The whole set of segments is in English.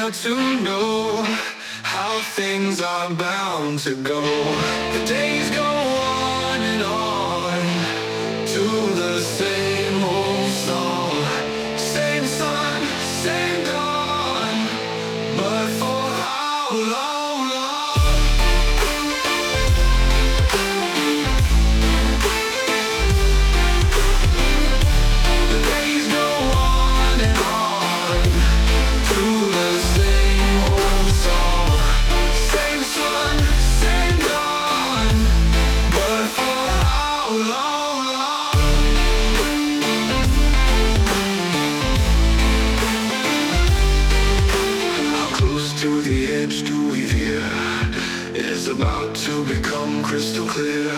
hard to know how things are bound to go. The days go on and on to the same old song, same sun, same dawn, but for how long? The days go on and on to the same old song, same sun, same dawn, but for how long? How close to the edge do we veer? It's about to become crystal clear.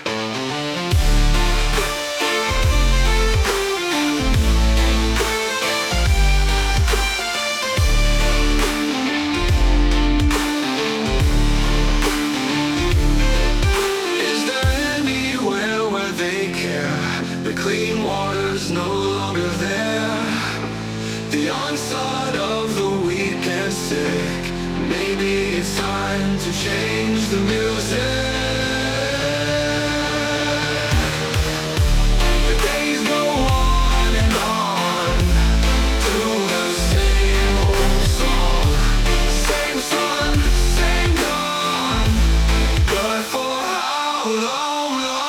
Is there anywhere where they care? The clean water's no longer there. The onslaught of the weak and sick. Maybe it's time to change the music. The days go on and on to the same old song, same sun, same dawn, but for how long?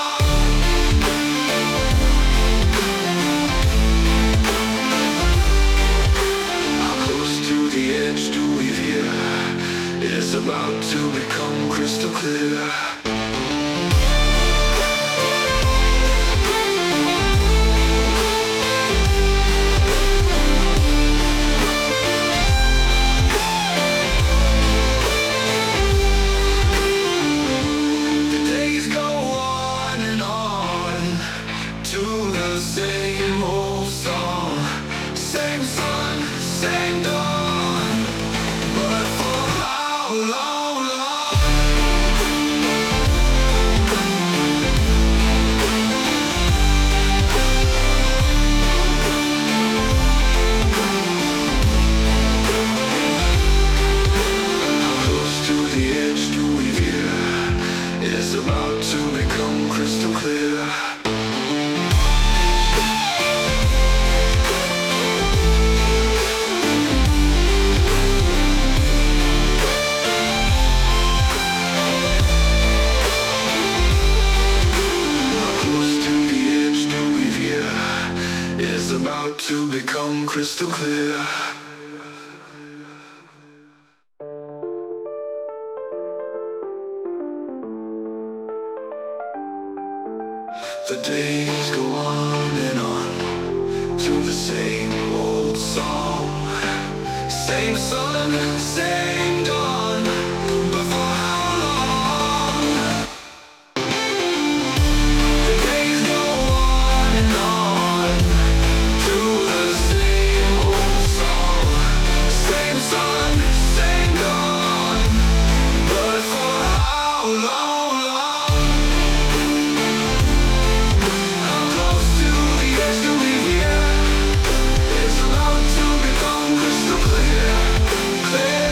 How close to the edge do we veer? It's about to become crystal clear. The days go on and on to the same old song, same sun, same dawn, but for how long? How close to the edge do we veer? It's about to become crystal clear. How close to the edge do we veer? It's about to become crystal clear. The days go on and on to the same old song, same sun, same dawn, but for how long? The days go on and on to the same old song, same sun, same dawn, but for how long? How close to the edge do we veer? It's about to become crystal clear, clear.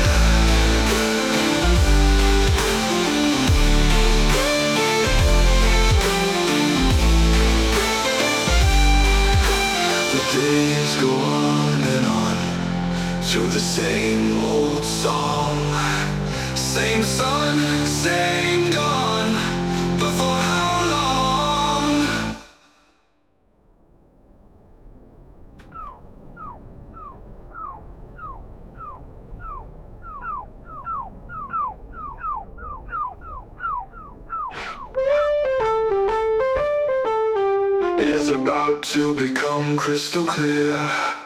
The days go on and on to the same old song, same sun, same dawn, but for how long? It's about to become crystal clear.